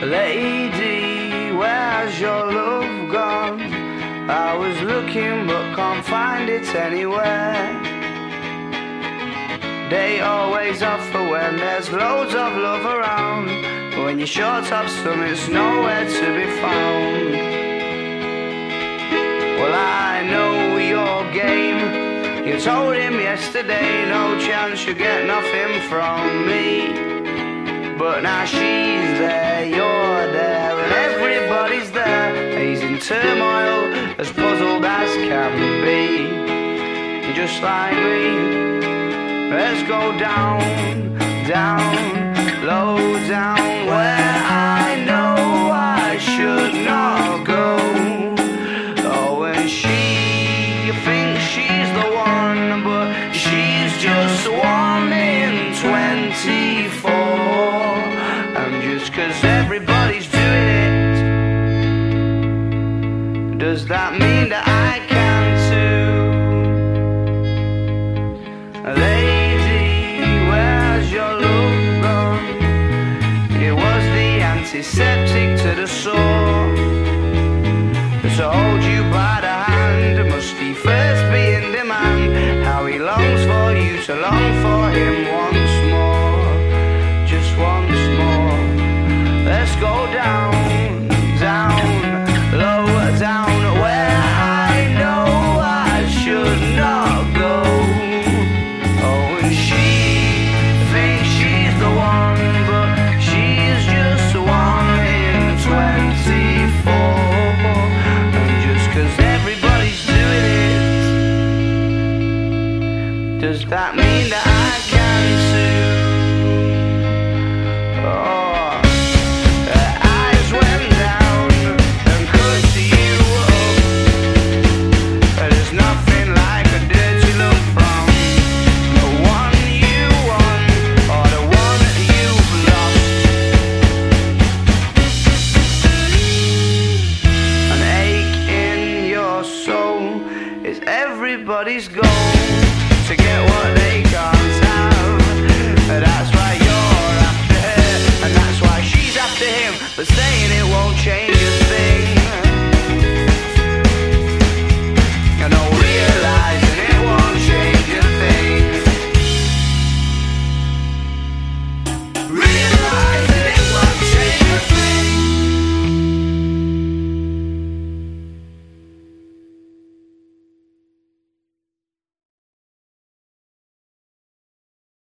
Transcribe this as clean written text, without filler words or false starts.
Lady, where's your love gone? I was looking but can't find it anywhere. They always offer when there's loads of love around, but when you're short of some, it's nowhere to be found. Well, I know your game. You told him yesterday, no chance you get nothing from me. But now she's there, you're there, and everybody's there. He's in turmoil, as puzzled as can be. Just like me, let's go down, down, low down, where I know I should not go. Oh, and she thinks she's the one, but she's just 1 in 24. And just 'cause everybody's doing it, does that mean that I can too? Lady, where's your love gone? It was the antiseptic to the sore. To hold you by the hand, must he first be in demand? How he longs for you to long for him once more. Just once more. Let's go down, down, low down, where I know I should not go. Oh, and she thinks she's the one, but she's just 1 in 24. And just 'cause everybody's doing it, does that mean that I can too? Everybody's goal to get what they can't have. That's why you're after her, and that's why she's after him. But saying it won't change us.